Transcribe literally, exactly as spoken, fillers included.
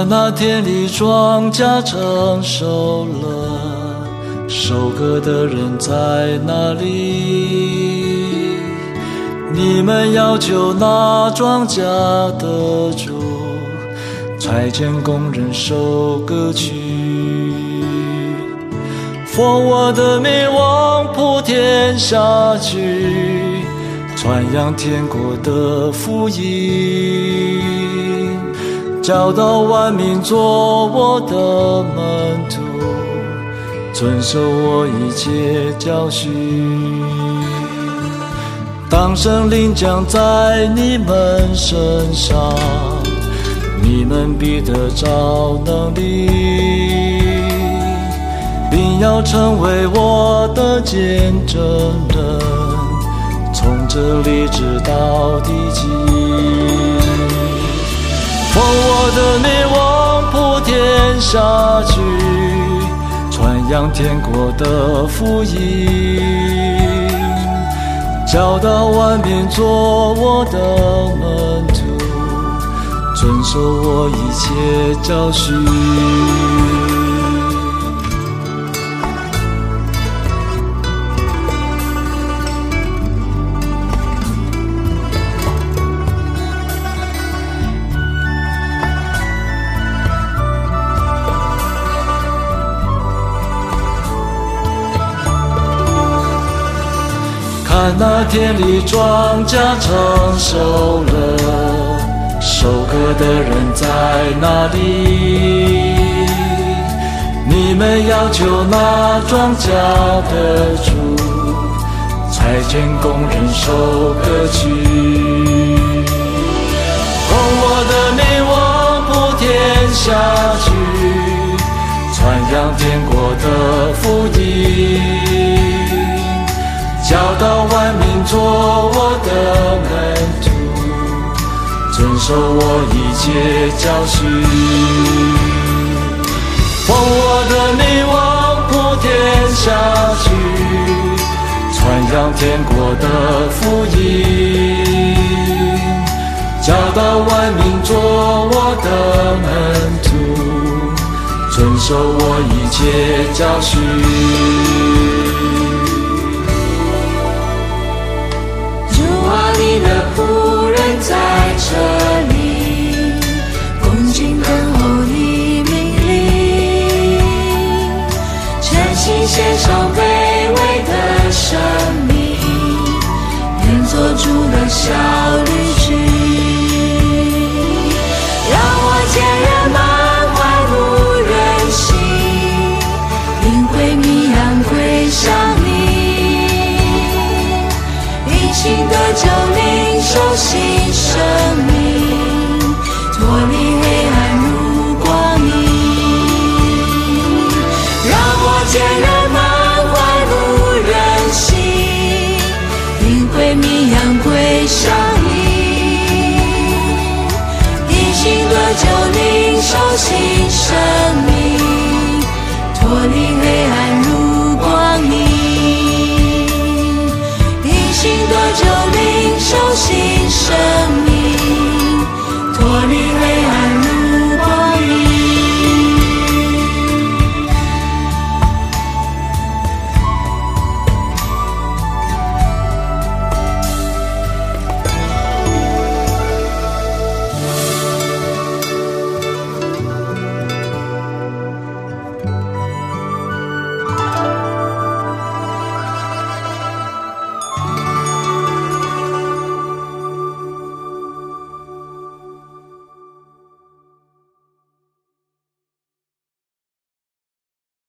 看那田里庄稼成熟了，收割的人在哪里？你们要求那庄稼的主差遣工人收割去。奉我的名往普天下去，传扬天国的福音，教导万民做我的门徒，遵守我一切教训。当圣灵降在你们身上，你们必得着能力，并要成为我的见证人，从这里直到地极。奉我的名往普天下去，传扬天国的福音，教导万民做我的门徒，遵守我一切教训。看那田里庄稼成熟了，收割的人在哪里？你们要求那庄稼的主差遣工人收割去。奉我的名往普天下去，传扬天国的福音，教导万民做我的门徒，遵守我一切教训。奉我的名往普天下去，传扬天国的福音，教导万民做我的门徒，遵守我一切教训。 你的仆人在这里，恭敬等候你命令，诚心献上卑微的生命，愿做主的小旅居。让我见人满怀不忍心，领会迷羊归向你，因信得救领受新生命，脱离黑暗入光明。让我见人满怀不忍心，领会迷羊归向你，因信得救领受新生命，脱离黑暗入